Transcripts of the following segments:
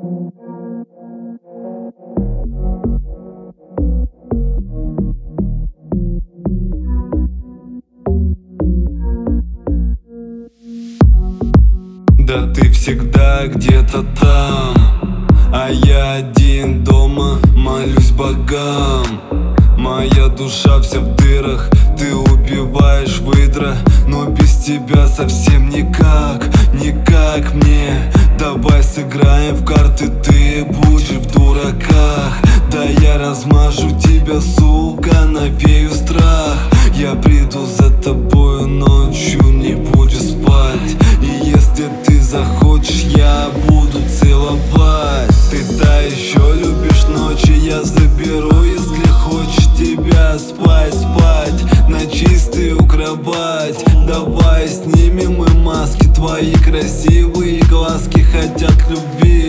Да ты всегда где-то там, а я один дома молюсь богам. Моя душа вся в дырах, ты убиваешь выдра, но без тебя совсем никак, никак мне. Давай сыграем в карты, ты будешь в дураках. Да я размажу тебя, сука, навею страх. Я приду за тобою ночью, не будешь спать. И если ты захочешь, я буду целовать. Ты та еще любишь ночи, я заберу, если хочешь тебя спать, спать на чистую кровать. Давай снимем мы маски, твои красивые глазки хотят любви,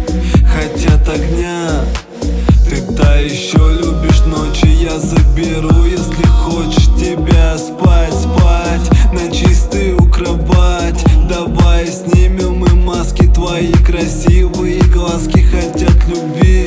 хотят огня. Ты та еще любишь ночи, я заберу, если хочешь тебя спать, спать на чистую кровать. Давай снимем мы маски, твои красивые глазки хотят любви,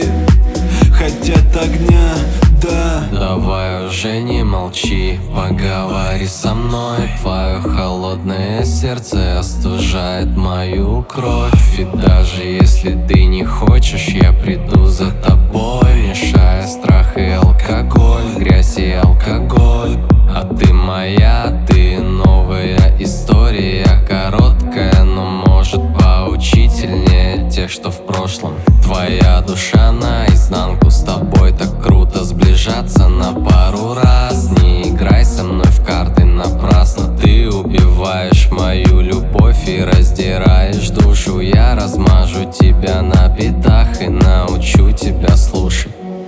хотят огня, да. Давай уже не молчи, поговори со мной. Твое холодное сердце остужает мою кровь. И даже если ты не хочешь, я приду за тобой, мешая страх и алкоголь, грязь и алкоголь. А ты моя, ты новая история, короткая, но может поучительнее тех, что в прошлом. Твоя душа наизнанку, с тобой так круто сближаться на пару раз. Не играй со мной в карты напрасно, ты убиваешь мою любовь и раздираешь душу. Я размажу тебя на битах и научу тебя слушать.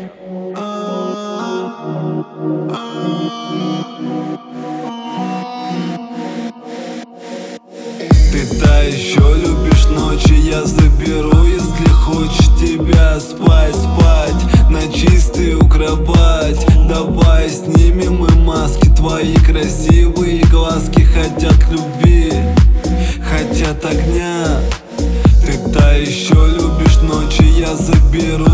Ты та еще любишь ночи, я заберу, если хочешь тебя спать, спать на чистую кровать. Давай снимем мы маски, твои красивые глазки хотят любви, хотят огня. Ты та еще любишь ночи, я заберу,